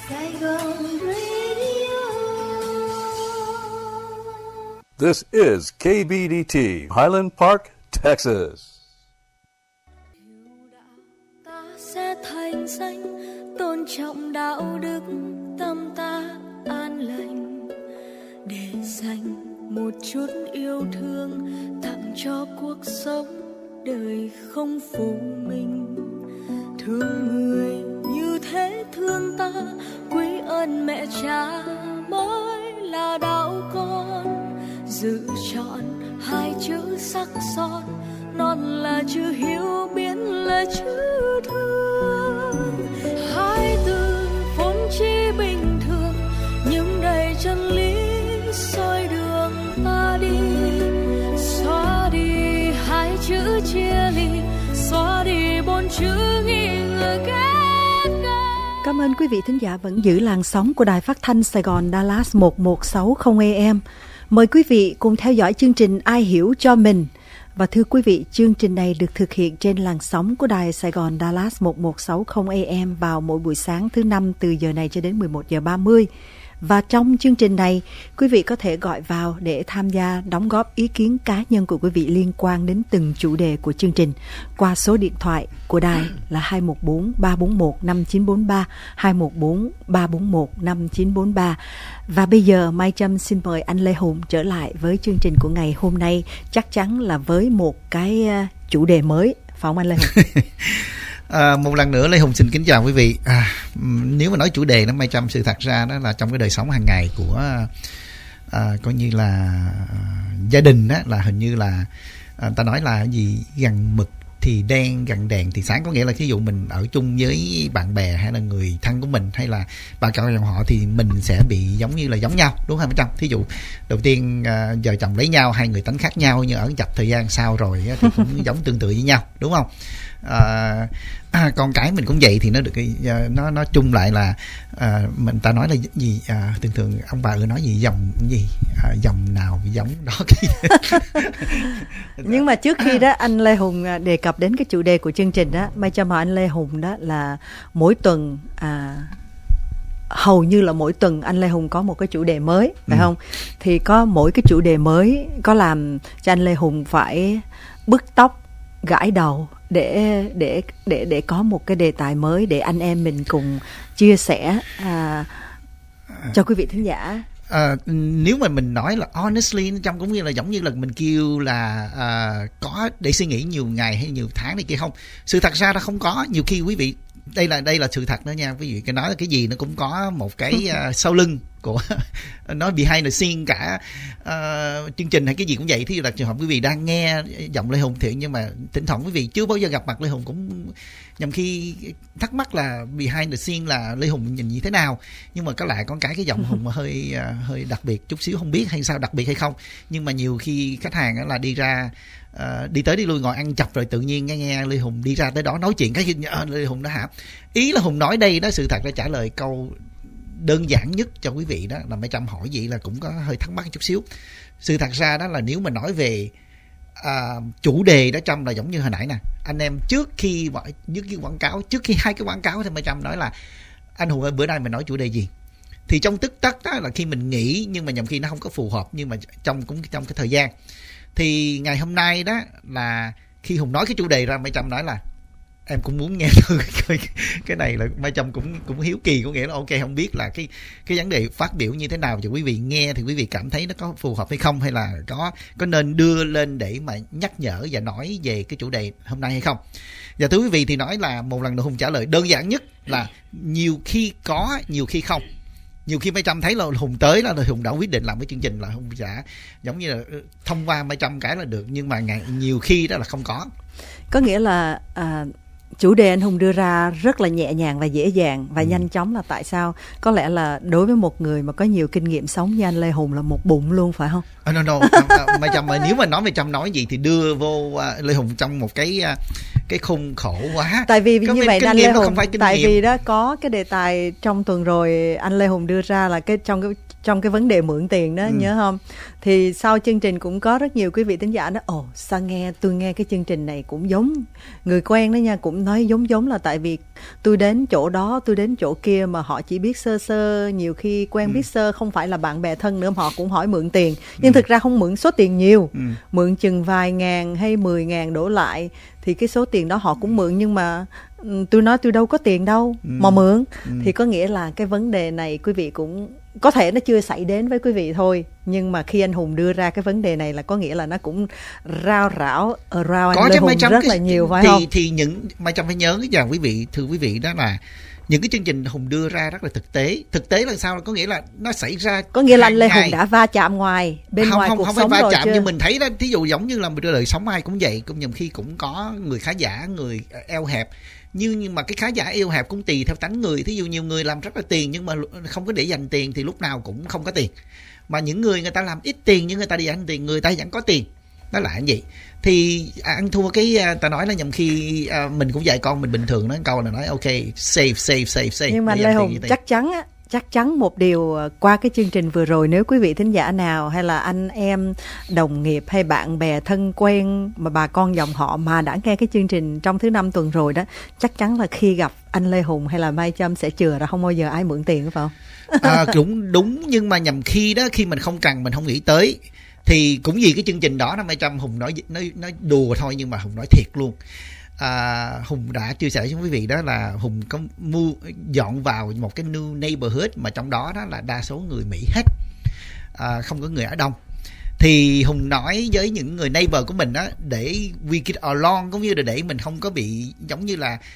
Sài Gòn Radio. This is KBDT, Highland Park, Texas. Ta sẽ thành danh, tôn trọng đạo đức, tâm ta an lành, để dành một chút yêu thương tặng cho cuộc sống đời không phụ mình. Thương người như thế thương ta, quý ơn mẹ cha mới là đạo con. Giữ trọn hai chữ sắc son, non là chữ hiếu, biến là chữ thương. Hai từ vốn chỉ bình thường, nhưng đầy chân lý soi đường ta đi. Xóa đi hai chữ chia ly, xóa đi bốn chữ nghi ngờ ghét gác. Cảm ơn quý vị thính giả vẫn giữ làn sóng của Đài Phát thanh Sài Gòn Dallas 1160 AM. Mời quý vị cùng theo dõi chương trình Ai Hiểu Cho Mình. Và thưa quý vị, chương trình này được thực hiện trên làn sóng của Đài Sài Gòn Dallas 1160 AM vào mỗi buổi sáng thứ Năm từ giờ này cho đến 11 giờ 30. Và trong chương trình này, quý vị có thể gọi vào để tham gia đóng góp ý kiến cá nhân của quý vị liên quan đến từng chủ đề của chương trình qua số điện thoại của đài là 214-341-5943, 214-341-5943. Và bây giờ Mai Trâm xin mời anh Lê Hùng trở lại với chương trình của ngày hôm nay, chắc chắn là với một cái chủ đề mới, phải không anh Lê Hùng? Một lần nữa Lê Hùng xin kính chào quý vị. Nếu mà nói chủ đề đó Mai Trâm, sự thật ra đó là trong cái đời sống hàng ngày của coi như là gia đình đó, là hình như là ta nói là gì, gần mực thì đen, gần đèn thì sáng. Có nghĩa là ví dụ mình ở chung với bạn bè hay là người thân của mình hay là bà cậu dòng họ thì mình sẽ bị giống như là giống nhau, đúng không Mai Trâm? Thí dụ đầu tiên vợ chồng lấy nhau, hai người tánh khác nhau, nhưng ở chập thời gian sau rồi thì cũng giống tương tự với nhau, đúng không? Con cái mình cũng vậy thì nó được nó chung lại là mình ta nói là gì, thường ông bà nói gì, dòng nào giống đó Nhưng mà trước khi đó anh Lê Hùng đề cập đến cái chủ đề của chương trình đó, Mai cho hỏi anh Lê Hùng đó là mỗi tuần hầu như là mỗi tuần anh Lê Hùng có một cái chủ đề mới, phải không? Thì có mỗi cái chủ đề mới có làm cho anh Lê Hùng phải bứt tóc, gãi đầu để có một cái đề tài mới để anh em mình cùng chia sẻ cho quý vị thính giả. Nếu mà mình nói là honestly, trong cũng như là giống như là mình kêu là có để suy nghĩ nhiều ngày hay nhiều tháng này kia không, sự thật ra nó không có. Nhiều khi quý vị, đây là sự thật đó nha quý vị, cái nói là cái gì nó cũng có một cái sau lưng của nói behind the scene cả. Chương trình hay cái gì cũng vậy. Thí dụ là trường hợp quý vị đang nghe giọng Lê Hùng thiện, nhưng mà thỉnh thoảng quý vị chưa bao giờ gặp mặt Lê Hùng cũng nhằm khi thắc mắc là behind the scene là Lê Hùng nhìn như thế nào. Nhưng mà có lại con cái giọng Hùng hơi đặc biệt chút xíu, không biết hay sao đặc biệt hay không. Nhưng mà nhiều khi khách hàng là đi ra đi tới đi lui ngồi ăn chập rồi tự nhiên nghe Lê Hùng đi ra tới đó nói chuyện cái Lê Hùng đó hả. Ý là Hùng nói đây đó, sự thật là trả lời câu đơn giản nhất cho quý vị đó là Mai Trâm hỏi vậy là cũng có hơi thắc mắc chút xíu. Sự thật ra đó là nếu mà nói về chủ đề đó Trâm, là giống như hồi nãy nè, anh em trước khi quảng cáo, trước khi hai cái quảng cáo thì Mai Trâm nói là anh Hùng ơi bữa nay mình nói chủ đề gì, thì trong tức tắc đó là khi mình nghĩ nhưng mà nhầm khi nó không có phù hợp, nhưng mà trong cái thời gian thì ngày hôm nay đó là khi Hùng nói cái chủ đề ra, Mai Trâm nói là em cũng muốn nghe thử cái này, là Mai Trâm cũng hiếu kỳ, có nghĩa là ok, không biết là cái vấn đề phát biểu như thế nào cho quý vị nghe thì quý vị cảm thấy nó có phù hợp hay không, hay là có nên đưa lên để mà nhắc nhở và nói về cái chủ đề hôm nay hay không. Và thưa quý vị thì nói là một lần nữa Hùng trả lời đơn giản nhất là nhiều khi có, nhiều khi không. Nhiều khi Mai Trâm thấy là Hùng tới là Hùng đã quyết định làm cái chương trình là Hùng sẽ giống như là thông qua Mai Trâm cái là được, nhưng mà nhiều khi đó là không có. Có nghĩa là chủ đề anh Hùng đưa ra rất là nhẹ nhàng và dễ dàng và nhanh chóng, là tại sao? Có lẽ là đối với một người mà có nhiều kinh nghiệm sống như anh Lê Hùng là một bụng luôn, phải không? No. Mai Trâm ơi, nếu mà nói Mai Trâm nói gì thì đưa vô Lê Hùng trong một cái khung khổ quá. Tại vì có như vậy anh Lê Hùng, tại vì đó có cái đề tài trong tuần rồi anh Lê Hùng đưa ra là trong cái trong cái vấn đề mượn tiền đó, nhớ không? Thì sau chương trình cũng có rất nhiều quý vị thính giả nói sao tôi nghe cái chương trình này cũng giống người quen đó nha, cũng nói giống là tại vì tôi đến chỗ đó, tôi đến chỗ kia mà họ chỉ biết sơ sơ, nhiều khi quen biết sơ, không phải là bạn bè thân nữa, họ cũng hỏi mượn tiền, nhưng thực ra không mượn số tiền nhiều, mượn chừng vài ngàn hay 10.000 đổ lại, thì cái số tiền đó họ cũng mượn, nhưng mà tôi nói tôi đâu có tiền đâu mà mượn. Thì có nghĩa là cái vấn đề này quý vị cũng có thể nó chưa xảy đến với quý vị thôi, nhưng mà khi anh Hùng đưa ra cái vấn đề này là có nghĩa là nó cũng rao rảo around anh Lê Hùng rất là nhiều, phải không? Thì những Mai Trâm phải nhớ rằng thưa quý vị, đó là những cái chương trình Hùng đưa ra rất là thực tế. Thực tế là sao? Có nghĩa là nó xảy ra, có nghĩa là anh Lê Hùng đã va chạm ngoài ngoài cuộc sống rồi. Không phải va chạm, chưa? nhưng mình thấy đó, thí dụ giống như là đời sống ai cũng vậy, cũng nhiều khi cũng có người khá giả, người eo hẹp. Nhưng mà cái khá giả eo hẹp cũng tùy theo tánh người. Thí dụ nhiều người làm rất là tiền nhưng mà không có để dành tiền thì lúc nào cũng không có tiền. Mà những người ta làm ít tiền nhưng người ta để dành tiền, người ta vẫn có tiền. Nó là như vậy. Thì ăn thua cái ta nói là nhầm khi mình cũng dạy con mình bình thường nói câu là nói ok, save. Nhưng mà Lê Hùng chắc chắn một điều qua cái chương trình vừa rồi, nếu quý vị thính giả nào hay là anh em đồng nghiệp hay bạn bè thân quen mà bà con dòng họ mà đã nghe cái chương trình trong thứ 5 tuần rồi đó, chắc chắn là khi gặp anh Lê Hùng hay là Mai Trâm sẽ chừa ra không bao giờ ai mượn tiền, phải không? Cũng đúng, nhưng mà nhầm khi đó, khi mình không cần, mình không nghĩ tới, thì cũng vì cái chương trình đó Mai Trâm Hùng nói đùa thôi, nhưng mà Hùng nói thiệt luôn. Hùng đã chia sẻ với quý vị đó là Hùng có dọn vào một cái new neighborhood mà trong đó là đa số người Mỹ hết, không có người Á Đông. Thì Hùng nói với những người neighbor của mình đó, để we get along, cũng như là để mình không có bị giống như là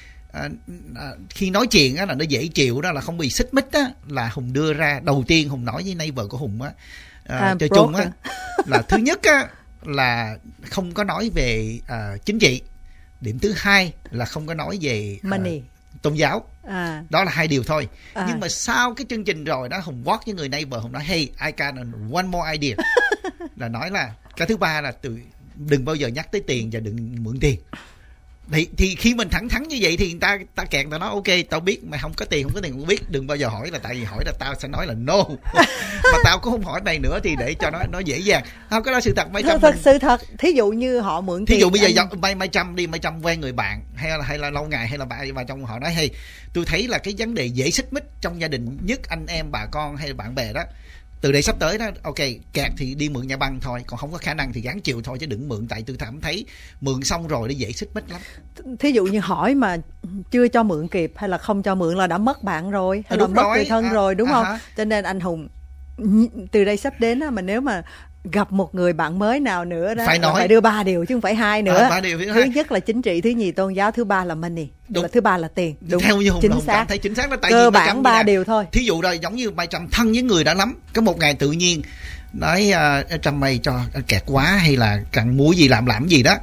khi nói chuyện á là nó dễ chịu, đó là không bị xích mích á, là Hùng đưa ra đầu tiên Hùng nói với neighbor của Hùng á, chơi chung á, là thứ nhất á là không có nói về chính trị. Điểm thứ hai là không có nói về tôn giáo. Đó là 2 điều thôi. Nhưng mà sau cái chương trình rồi đó, Hùng walk với người neighbor, Hùng nói hey, I got one more idea. Là nói là cái thứ ba là đừng bao giờ nhắc tới tiền và đừng mượn tiền. Thì khi mình thẳng thắn như vậy thì người ta kẹt, ta nói ok, tao biết mày không có tiền cũng biết, đừng bao giờ hỏi, là tại vì hỏi là tao sẽ nói là no. Mà tao cũng không hỏi mày nữa, thì để cho nó dễ dàng. Không, cái đó sự thật. Mai Trâm sự thật. Thí dụ như họ mượn tiền, thí dụ bây giờ Mai Trâm quen người bạn hay là lâu ngày, hay là bà trong họ nói hey, tôi thấy là cái vấn đề dễ xích mích trong gia đình nhất, anh em bà con hay là bạn bè đó, từ đây sắp tới đó, ok, kẹt thì đi mượn nhà băng thôi, còn không có khả năng thì gắng chịu thôi, chứ đừng mượn, tại tôi cảm thấy mượn xong rồi nó dễ xích mích lắm. Thí dụ như hỏi mà chưa cho mượn kịp hay là không cho mượn là đã mất bạn rồi, hay là mất người thân rồi, đúng không? Cho nên anh Hùng từ đây sắp đến mà nếu mà gặp một người bạn mới nào nữa đó, phải đưa 3 điều chứ không phải 2 nữa. 3 điều thứ nhất là chính trị, thứ nhì tôn giáo, thứ ba là money, là thứ ba là tiền. Đúng, theo như Hùng chính xác. Thấy chính xác là tại cơ bản 3 điều thôi. Thí dụ rồi giống như Mai Trâm thân với người đã lắm, có một ngày tự nhiên nói Trâm mày cho kẹt quá, hay là cần mua gì làm gì đó,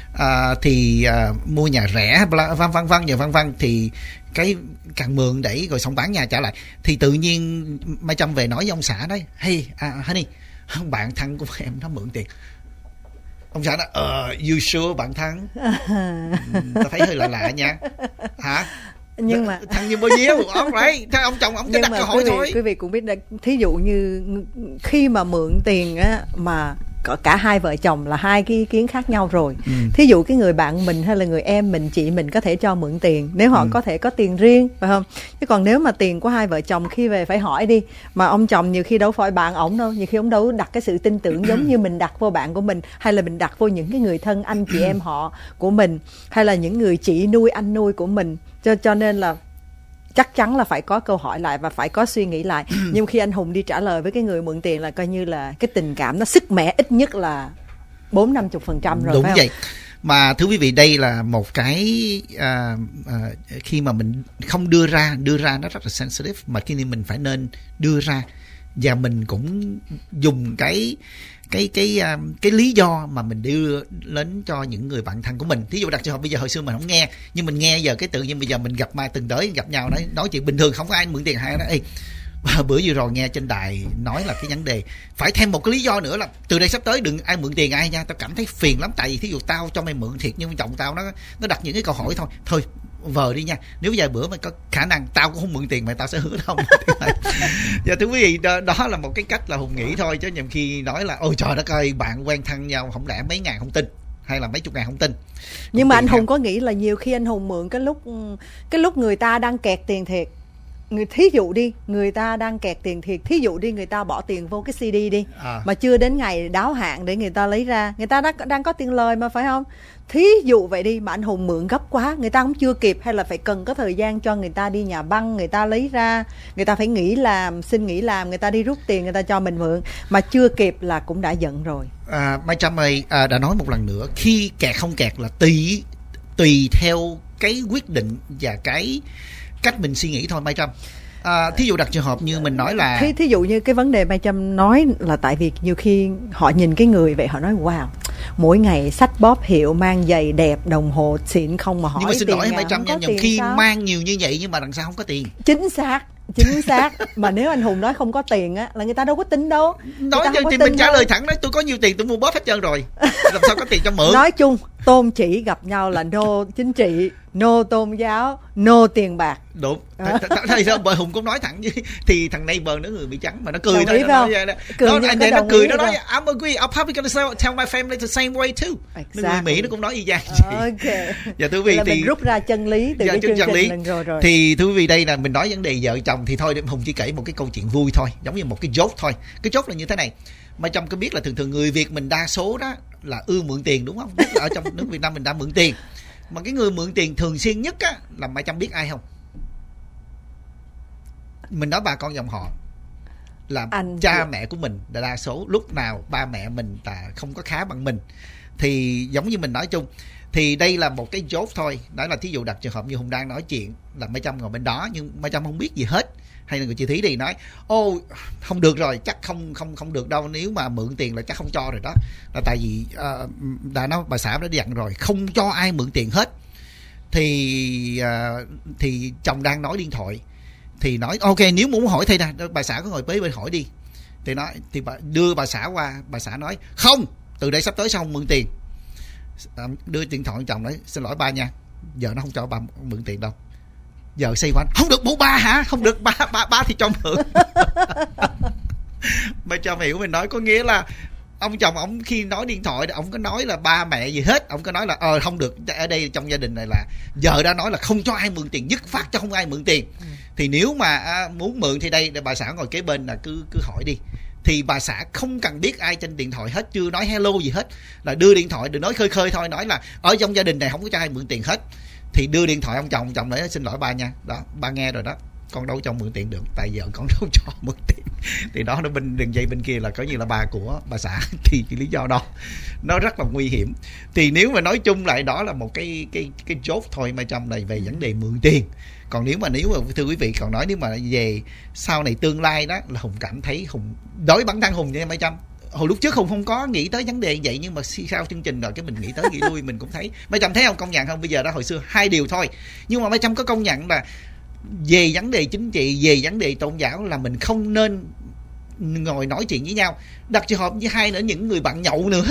thì mua nhà rẻ vân vân, thì cái cần mượn để rồi xong bán nhà trả lại. Thì tự nhiên Mai Trâm về nói với ông xã đấy, hey honey, bạn thân của em nó mượn tiền. Ông xã nói you sure bạn thân? Tao thấy hơi lạ nha. Hả? Nhưng mà thằng như bao nhiêu? Right. Thế ông chồng ông chỉ đặt câu hỏi thôi. Quý vị cũng biết, thí dụ như khi mà mượn tiền á, mà cả hai vợ chồng là 2 cái ý kiến khác nhau rồi. Thí dụ cái người bạn mình hay là người em mình, chị mình có thể cho mượn tiền nếu họ có thể có tiền riêng, phải không? Chứ còn nếu mà tiền của 2 vợ chồng khi về phải hỏi đi, mà ông chồng nhiều khi đâu phải bạn ổng đâu, nhiều khi ông đâu đặt cái sự tin tưởng giống như mình đặt vô bạn của mình, hay là mình đặt vô những cái người thân anh chị em họ của mình, hay là những người chị nuôi anh nuôi của mình. Cho nên là chắc chắn là phải có câu hỏi lại và phải có suy nghĩ lại. Nhưng khi anh Hùng đi trả lời với cái người mượn tiền là coi như là cái tình cảm nó sức mẻ ít nhất là 40-50% rồi. Đúng phải vậy. Mà thưa quý vị, đây là một cái khi mà mình không đưa ra nó rất là sensitive, mà khi mình phải nên đưa ra, và mình cũng dùng cái lý do mà mình đưa lên cho những người bạn thân của mình. Thí dụ đặt trường hợp bây giờ hồi xưa mình không nghe, nhưng mình nghe giờ cái tự nhiên bây giờ mình gặp mai từng tới gặp nhau nói chuyện bình thường, không có ai mượn tiền hay đó. Ê, bữa vừa rồi nghe trên đài nói là cái vấn đề phải thêm một cái lý do nữa là từ đây sắp tới đừng ai mượn tiền ai nha, tao cảm thấy phiền lắm. Tại vì thí dụ tao cho mày mượn thiệt, nhưng chồng tao nó đặt những cái câu hỏi thôi vợ đi nha, nếu vài bữa mà có khả năng tao cũng không mượn tiền mà tao sẽ hứa không. Và thưa quý vị, đó là một cái cách là Hùng nghĩ thôi, chứ nhiều khi nói là ôi trời đất ơi, bạn quen thân nhau không lẽ mấy ngàn không tin, hay là mấy chục ngàn không tin. Nhưng mà anh Hùng có nghĩ là nhiều khi anh Hùng mượn cái lúc người ta đang kẹt tiền thiệt, thí dụ đi, người ta đang kẹt tiền thiệt, thí dụ đi, người ta bỏ tiền vô cái CD đi, mà chưa đến ngày đáo hạn để người ta lấy ra, người ta đang có tiền lời mà, phải không? Thí dụ vậy đi, mà anh Hùng mượn gấp quá, người ta cũng chưa kịp, hay là phải cần có thời gian cho người ta đi nhà băng, người ta lấy ra, người ta phải xin nghỉ làm, người ta đi rút tiền, người ta cho mình mượn, mà chưa kịp là cũng đã giận rồi. Mai Trâm ơi, đã nói một lần nữa, khi kẹt không kẹt là tùy theo cái quyết định và cái cách mình suy nghĩ thôi Mai Trâm. Thí dụ đặt trường hợp như mình nói là thí dụ như cái vấn đề Mai Trâm nói là tại vì nhiều khi họ nhìn cái người vậy, họ nói wow, mỗi ngày xách bóp hiệu, mang giày đẹp, đồng hồ xịn không mà hỏi tiền. Nhưng mà xin lỗi Mai Trâm nha, nhiều khi sao? mang nhiều như vậy nhưng mà đằng sau không có tiền. Chính xác. Mà nếu anh Hùng nói không có tiền á là người ta đâu có tin đâu. Nói thì mình trả lời thẳng, nói tôi có nhiều tiền, tôi mua bóp hết trơn rồi, làm sao có tiền cho mượn. Nói chung tôn chỉ gặp nhau là no chính trị, no tôn giáo, no tiền bạc. Đúng. Thì sao bởi Hùng cũng nói thẳng chứ, thì thằng này bờ nó người bị trắng mà nó cười thôi, nó cười, nó nói I'm agree, I'll probably gonna tell my family the same way too. Exactly. Người Mỹ nó cũng nói y chang vậy. Dạ thưa quý vị, thì mình rút ra chân lý từ cái chương trình rồi. Thì thưa quý vị, đây là mình nói vấn đề vợ chồng thì thôi, Hùng chỉ kể một cái câu chuyện vui thôi, giống như một cái joke thôi. Cái joke là như thế này. Mai Trâm có biết là thường người Việt mình đa số đó là ưa mượn tiền, đúng không? Nhất là ở trong nước Việt Nam mình đã mượn tiền. Mà cái người mượn tiền thường xuyên nhất á là Mai Trâm biết ai không? Mình nói bà con dòng họ là cha mẹ của mình, đa số lúc nào ba mẹ mình là không có khá bằng mình. Thì giống như mình nói chung, thì đây là một cái joke thôi. Đó là thí dụ đặt trường hợp như Hùng đang nói chuyện là Mai Trâm ngồi bên đó nhưng Mai Trâm không biết gì hết, hay là người chị Thí thì nói ô không được rồi, chắc không được đâu, nếu mà mượn tiền là chắc không cho rồi đó, là tại vì đã nói bà xã đã dặn rồi không cho ai mượn tiền hết. Thì chồng đang nói điện thoại thì nói ok, nếu muốn hỏi thầy nè, bà xã có ngồi bế bên hỏi đi, thì nói thì đưa bà xã qua, bà xã nói không, từ đây sắp tới sao không mượn tiền. Đưa điện thoại chồng nói xin lỗi ba nha, giờ nó không cho bà mượn tiền đâu. Giờ xây quanh không được bố ba hả, không được ba thì cho mượn. Mà cho hiểu mình nói có nghĩa là ông chồng ông khi nói điện thoại ông có nói là ba mẹ gì hết, ông có nói là không được, ở đây trong gia đình này là vợ đã nói là không cho ai mượn tiền, dứt phát cho không ai mượn tiền. Thì nếu mà muốn mượn thì đây bà xã ngồi kế bên là cứ hỏi đi. Thì bà xã không cần biết ai trên điện thoại hết, chưa nói hello gì hết, là đưa điện thoại đừng nói khơi thôi, nói là ở trong gia đình này không có cho ai mượn tiền hết. Thì đưa điện thoại ông chồng nói xin lỗi ba nha, đó ba nghe rồi đó, con đâu cho mượn tiền được, tại vợ con đâu cho mượn tiền. Thì đó nó bên đường dây bên kia là coi như là bà của bà xã. Thì cái lý do đó nó rất là nguy hiểm. Thì nếu mà nói chung lại đó là một cái joke thôi Mai Trâm này về vấn đề mượn tiền. Còn nếu mà thưa quý vị còn nói nếu mà về sau này tương lai đó là Hùng cảm thấy Hùng đối bản thân Hùng nha Mai Trâm, hồi lúc trước Hùng không có nghĩ tới vấn đề vậy, nhưng mà sau chương trình rồi cái mình nghĩ tới nghĩ lui mình cũng thấy. Mai Trâm thấy không, công nhận không, bây giờ đó hồi xưa hai điều thôi, nhưng mà Mai Trâm có công nhận là về vấn đề chính trị, về vấn đề tôn giáo là mình không nên ngồi nói chuyện với nhau. Đặt trường hợp với hai nữa, những người bạn nhậu nữa.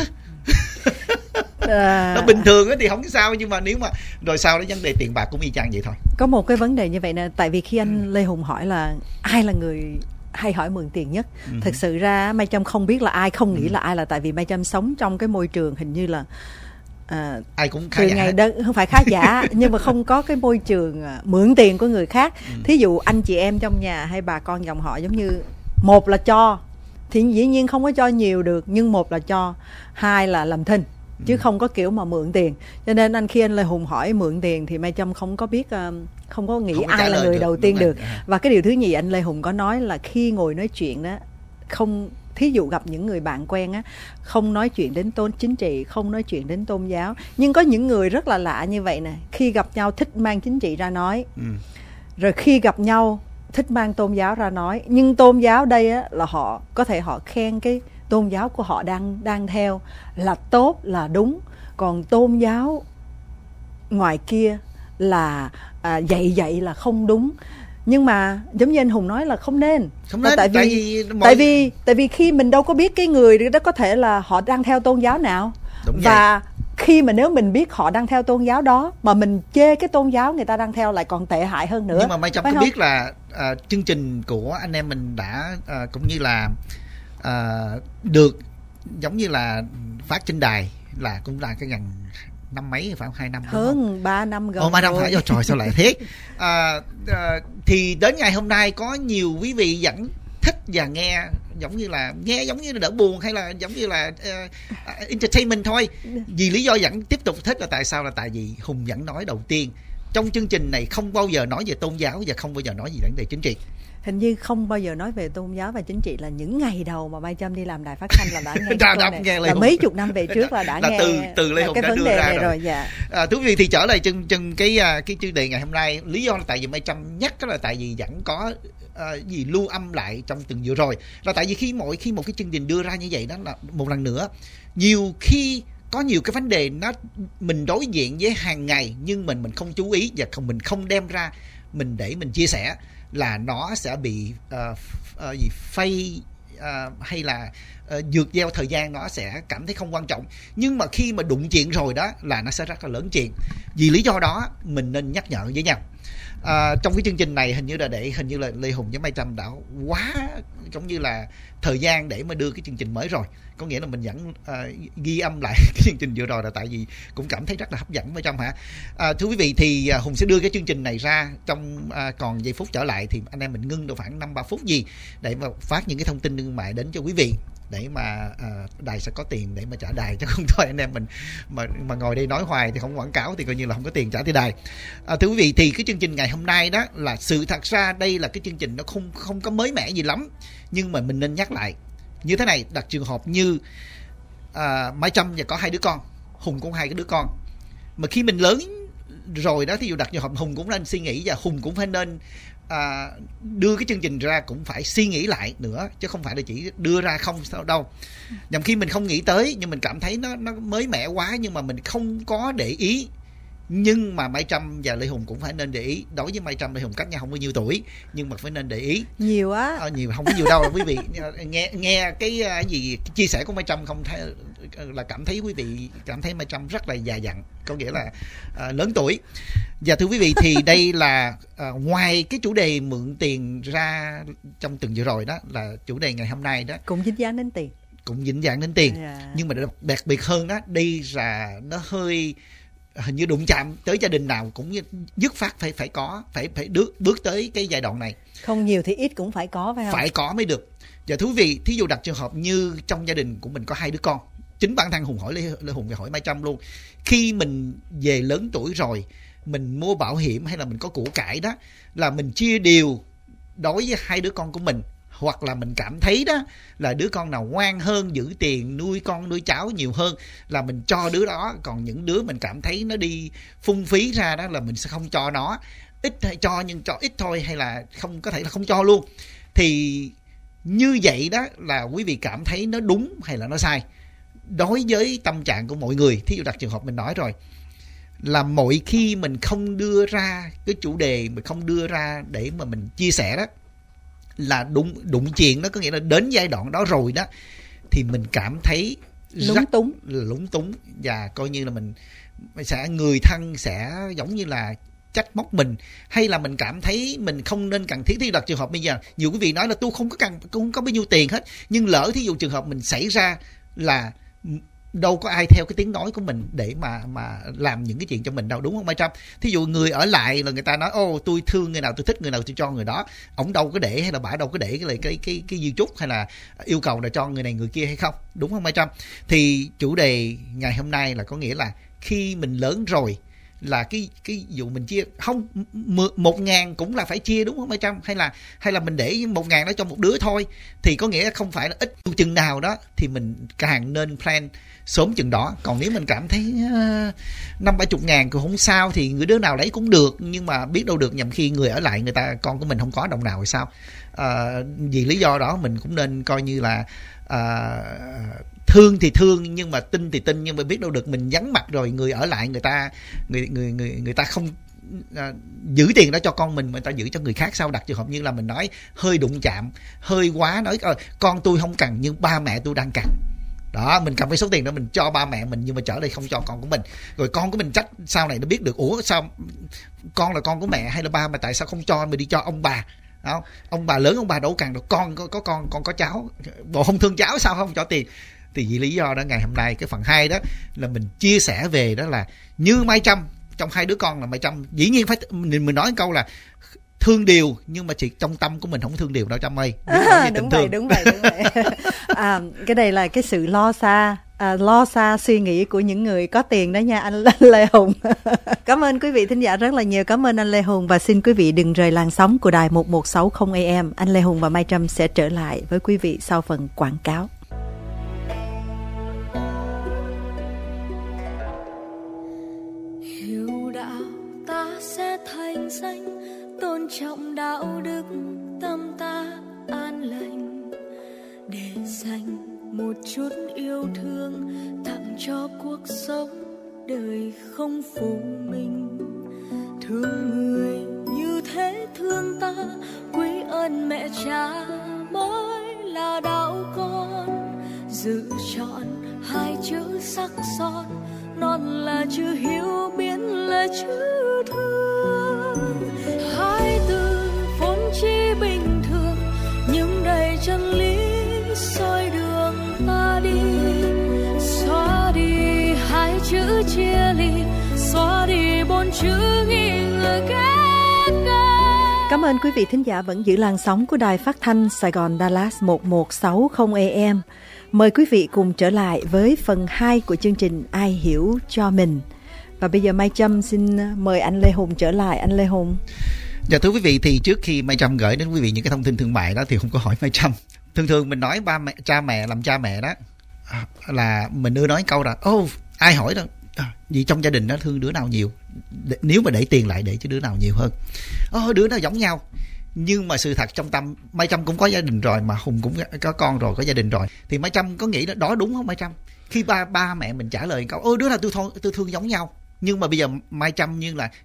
Nó bình thường thì không sao, nhưng mà nếu mà rồi sau đó vấn đề tiền bạc cũng y chang vậy thôi. Có một cái vấn đề như vậy nè, tại vì khi anh Lê Hùng hỏi là ai là người hay hỏi mượn tiền nhất, thực sự ra Mai Trâm không biết là ai, không nghĩ là ai, là tại vì Mai Trâm sống trong cái môi trường hình như là ai cũng khá giả, không phải khá giả nhưng mà không có cái môi trường mượn tiền của người khác. Thí dụ anh chị em trong nhà hay bà con dòng họ giống như, một là cho thì dĩ nhiên không có cho nhiều được, nhưng một là cho, hai là làm thinh, chứ không có kiểu mà mượn tiền. Cho nên khi anh Lê Hùng hỏi mượn tiền thì Mai Trâm không có biết, không có nghĩ không ai là người đầu tiên được. Và cái điều thứ nhì anh Lê Hùng có nói là khi ngồi nói chuyện đó, không, thí dụ gặp những người bạn quen á, không nói chuyện đến chính trị, không nói chuyện đến tôn giáo. Nhưng có những người rất là lạ như vậy nè, khi gặp nhau thích mang chính trị ra nói, rồi khi gặp nhau thích mang tôn giáo ra nói. Nhưng tôn giáo đây á là họ có thể họ khen cái tôn giáo của họ đang theo là tốt, là đúng, còn tôn giáo ngoài kia là dạy là không đúng. Nhưng mà giống như anh Hùng nói là không nên. Tại vì khi mình đâu có biết cái người đó có thể là họ đang theo tôn giáo nào. Đúng và khi mà nếu mình biết họ đang theo tôn giáo đó mà mình chê cái tôn giáo người ta đang theo lại còn tệ hại hơn nữa. Nhưng mà Mai Trâm có biết là chương trình của anh em mình đã cũng như là được giống như là phát trên đài là cũng là cái gần năm mấy, phải không? 2 năm hơn 3 năm gần. 3 năm phải. Trời sao lại thế? Thì đến ngày hôm nay có nhiều quý vị vẫn thích và nghe giống như là đỡ buồn hay là giống như là entertainment thôi. Vì lý do vẫn tiếp tục thích là tại sao? Là tại vì Hùng vẫn nói đầu tiên trong chương trình này không bao giờ nói về tôn giáo và không bao giờ nói về vấn đề chính trị. Hình như không bao giờ nói về tôn giáo và chính trị là những ngày đầu mà Mai Trâm đi làm đài phát thanh là đã nghe là mấy chục năm về trước là đã nghe từ Lê Hùng cái đã vấn đưa đề ra này rồi. Dạ. Thú vị thì trở lại chân cái chương đề ngày hôm nay, lý do là tại vì Mai Trâm nhắc đó là tại vì vẫn có gì lưu âm lại trong tuần vừa rồi, là tại vì khi một cái chương trình đưa ra như vậy đó là một lần nữa, nhiều khi có nhiều cái vấn đề mình đối diện với hàng ngày nhưng mình không chú ý và mình không đem ra để mình chia sẻ, là nó sẽ bị hay là vượt gieo thời gian, nó sẽ cảm thấy không quan trọng. Nhưng mà khi mà đụng chuyện rồi đó là nó sẽ rất là lớn chuyện. Vì lý do đó mình nên nhắc nhở với nhau. Trong cái chương trình này hình như là Lê Hùng với Mai Trâm đã quá giống như là thời gian để mà đưa cái chương trình mới rồi. Có nghĩa là mình vẫn ghi âm lại cái chương trình vừa rồi là tại vì cũng cảm thấy rất là hấp dẫn Mai Trâm hả? Thưa quý vị, thì Hùng sẽ đưa cái chương trình này ra trong còn giây phút trở lại thì anh em mình ngưng được khoảng 5-3 phút gì để mà phát những cái thông tin thương mại đến cho quý vị, để mà đài sẽ có tiền để mà trả đài, chứ không thôi anh em mình mà ngồi đây nói hoài thì không quảng cáo thì coi như là không có tiền trả tới đài. Thưa quý vị, thì cái chương trình ngày hôm nay đó là sự thật ra đây là cái chương trình nó không có mới mẻ gì lắm, nhưng mà mình nên nhắc lại như thế này. Đặt trường hợp như Mai Trâm và có 2 đứa con, Hùng cũng 2 cái đứa con, mà khi mình lớn rồi đó, thí dụ đặt trường hợp Hùng cũng nên suy nghĩ và Hùng cũng phải nên đưa cái chương trình ra cũng phải suy nghĩ lại nữa, chứ không phải là chỉ đưa ra không sao đâu. Nhằm khi mình không nghĩ tới nhưng mình cảm thấy nó mới mẻ quá nhưng mà mình không có để ý. Nhưng mà Mai Trâm và Lê Hùng cũng phải nên để ý. Đối với Mai Trâm, Lê Hùng cách nhau không bao nhiêu tuổi, nhưng mà phải nên để ý. Nhiều á. Nhiều không có nhiều đâu quý vị. Nghe cái gì chia sẻ của Mai Trâm không thấy là cảm thấy quý vị cảm thấy Mai Trâm rất là già dặn, có nghĩa là lớn tuổi. Và thưa quý vị, thì đây là ngoài cái chủ đề mượn tiền ra trong tuần vừa rồi đó, là chủ đề ngày hôm nay đó cũng dính dáng đến tiền. Yeah. Nhưng mà đặc biệt hơn đó, đây là nó hơi hình như đụng chạm tới gia đình nào cũng như dứt phát phải bước tới cái giai đoạn này. Không nhiều thì ít cũng phải có, phải không? Phải có mới được. Và thú vị, thí dụ đặt trường hợp như trong gia đình của mình có 2 đứa con, chính bản thân Hùng hỏi Lê Hùng và hỏi Mai Trâm luôn, khi mình về lớn tuổi rồi, mình mua bảo hiểm hay là mình có của cải đó, là mình chia đều đối với 2 đứa con của mình, hoặc là mình cảm thấy đó là đứa con nào ngoan hơn, giữ tiền nuôi con nuôi cháu nhiều hơn là mình cho đứa đó, còn những đứa mình cảm thấy nó đi phung phí ra đó là mình sẽ không cho nó. Ít hay cho nhưng cho ít thôi, hay là không có thể là không cho luôn. Thì như vậy đó là quý vị cảm thấy nó đúng hay là nó sai đối với tâm trạng của mọi người. Thí dụ đặt trường hợp mình nói rồi, là mỗi khi mình không đưa ra cái chủ đề, mình không đưa ra để mà mình chia sẻ đó, là đụng chuyện đó, có nghĩa là đến giai đoạn đó rồi đó thì mình cảm thấy lúng túng và coi như là mình sẽ, người thân sẽ giống như là trách móc mình, hay là mình cảm thấy mình không nên cần thiết. Thí dụ đặt trường hợp bây giờ nhiều quý vị nói là tôi không có bao nhiêu tiền hết, nhưng lỡ thí dụ trường hợp mình xảy ra là đâu có ai theo cái tiếng nói của mình để mà làm những cái chuyện cho mình đâu, đúng không Mai Trâm? Thí dụ người ở lại là người ta nói tôi thương người nào, tôi thích người nào, tôi cho người đó. Ổng đâu có để hay là bả đâu có để cái di chúc hay là yêu cầu là cho người này người kia hay không, đúng không Mai Trâm? Thì chủ đề ngày hôm nay là có nghĩa là khi mình lớn rồi là cái vụ mình chia không 1.000 cũng là phải chia, đúng không Mai Trâm? Hay là mình để 1.000 đó cho một đứa thôi, thì có nghĩa không phải là ít chừng nào đó thì mình càng nên plan sớm chừng đó. Còn nếu mình cảm thấy 50-70 ngàn cũng không sao thì người đứa nào lấy cũng được, nhưng mà biết đâu được nhầm khi người ở lại người ta, con của mình không có đồng nào thì sao? Vì lý do đó mình cũng nên coi như là thương thì thương nhưng mà tin thì tin, nhưng mà biết đâu được mình vắng mặt rồi người ở lại người ta không giữ tiền đó cho con mình, người ta giữ cho người khác. Sao đặt trường hợp như là mình nói hơi đụng chạm hơi quá, nói con tôi không cần nhưng ba mẹ tôi đang cần, Đó, mình cầm cái số tiền đó mình cho ba mẹ mình, nhưng mà trở đây không cho con của mình. Rồi con của mình trách sau này nó biết được, ủa sao con là con của mẹ hay là ba mà tại sao không cho mình đi cho ông bà. Đó, ông bà lớn, ông bà đâu cần được, con có cháu, bộ không thương cháu sao không cho tiền. Thì vì lý do đó, ngày hôm nay cái phần 2 đó là mình chia sẻ về đó là như Mai Trâm, trong hai đứa con là Mai Trâm dĩ nhiên phải mình nói câu là thương điều, nhưng mà chỉ trong tâm của mình không thương điều đâu Trâm ơi. Đúng vậy. Cái này là cái sự lo xa suy nghĩ của những người có tiền đó nha anh Lê Hùng. Cảm ơn quý vị thính giả rất là nhiều. Cảm ơn anh Lê Hùng, và xin quý vị đừng rời làn sóng của đài 1160 AM. Anh Lê Hùng và Mai Trâm sẽ trở lại với quý vị sau phần quảng cáo. Hiểu đạo ta sẽ thành danh, tôn trọng đạo đức, tâm ta an lành, để dành một chút yêu thương tặng cho cuộc sống đời không phụ mình. Thương người như thế thương ta, quý ơn mẹ cha mới là đạo con. Giữ trọn hai chữ sắc son, non là chữ hiếu, biến là chữ thương. Hai từ vốn chỉ bình thường, nhưng đầy chân lý soi đường ta đi. Xóa đi hai chữ chia ly, xóa đi bốn chữ nghi ngờ ghét gác. Cảm ơn quý vị thính giả vẫn giữ làn sóng của đài phát thanh Sài Gòn Dallas 1160 AM. Mời quý vị cùng trở lại với phần 2 của chương trình Ai Hiểu Cho Mình. Và bây giờ Mai Trâm xin mời anh Lê Hùng trở lại. Anh Lê Hùng. Dạ thưa quý vị, thì trước khi Mai Trâm gửi đến quý vị những cái thông tin thương mại đó thì không có hỏi Mai Trâm. Thường mình nói cha mẹ đó là mình đưa nói câu là ai hỏi đâu, vì trong gia đình đó thương đứa nào nhiều, nếu mà để tiền lại để cho đứa nào nhiều hơn. Đứa nào giống nhau. Nhưng mà sự thật trong tâm, Mai Trâm cũng có gia đình rồi, mà Hùng cũng có con rồi, có gia đình rồi, thì Mai Trâm có nghĩ đó đúng không Mai Trâm? Khi ba mẹ mình trả lời câu đứa nào tôi thương giống nhau, nhưng mà bây giờ Mai Trâm như là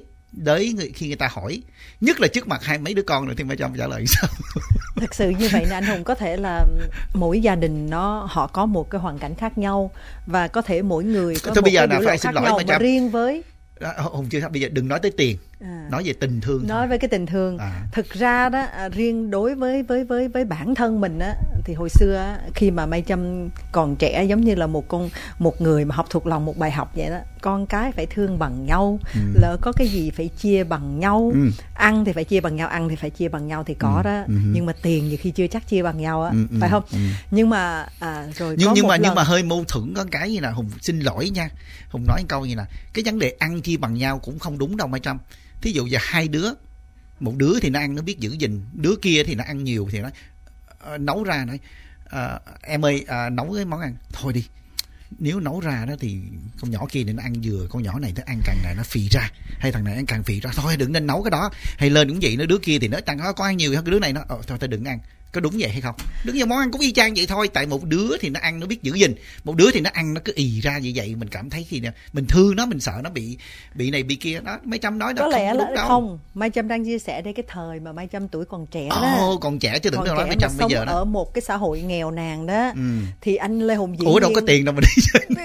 khi người ta hỏi, nhất là trước mặt hai mấy đứa con rồi, thì Mai Trâm trả lời sao? Thật sự như vậy nè anh Hùng, có thể là mỗi gia đình họ có một cái hoàn cảnh khác nhau, và có thể mỗi người có một cái biểu lộ khác nhau, mà riêng với Hùng chưa, bây giờ đừng nói tới tiền, nói về tình thương. Nói về cái tình thương. Thực ra đó, riêng đối với bản thân mình á, thì hồi xưa á, khi mà Mai Trâm còn trẻ, giống như là một người mà học thuộc lòng một bài học vậy đó. Con cái phải thương bằng nhau, lỡ có cái gì phải chia bằng nhau, ăn thì phải chia bằng nhau, ăn thì phải chia bằng nhau thì có đó. Nhưng mà tiền nhiều khi chưa chắc chia bằng nhau á, phải không? Nhưng mà rồi nhưng mà hơi mâu thuẫn có cái như là Hùng xin lỗi nha. Hùng nói một câu như là cái vấn đề ăn chia bằng nhau cũng không đúng đâu Mai Trâm. Thí dụ giờ hai đứa, một đứa thì nó ăn nó biết giữ gìn, đứa kia thì nó ăn nhiều thì nó nấu ra nói em ơi nấu cái món ăn thôi đi, nếu nấu ra đó thì con nhỏ kia nên nó ăn vừa, con nhỏ này nó ăn càng này nó phì ra, hay thằng này ăn càng phì ra, thôi đừng nên nấu cái đó. Hay lên cũng vậy nữa, đứa kia thì nó có ăn nhiều hơn cái đứa này, nó thôi đừng ăn. Có đúng vậy hay không? Đứng vào món ăn cũng y chang vậy thôi. Tại một đứa thì nó ăn nó biết giữ gìn, một đứa thì nó ăn nó cứ ì ra như vậy. Mình cảm thấy khi nào mình thương nó, mình sợ nó bị này bị kia đó. Mai Trâm nói đó, có lẽ không là đúng đâu. Không, Mai Trâm đang chia sẻ đây cái thời mà Mai Trâm tuổi còn trẻ đó. Còn trẻ chứ đừng nói Mai Trâm bây giờ đó. Ở một cái xã hội nghèo nàn đó. Thì anh Lê Hùng dĩ đâu có tiền đâu mà đi.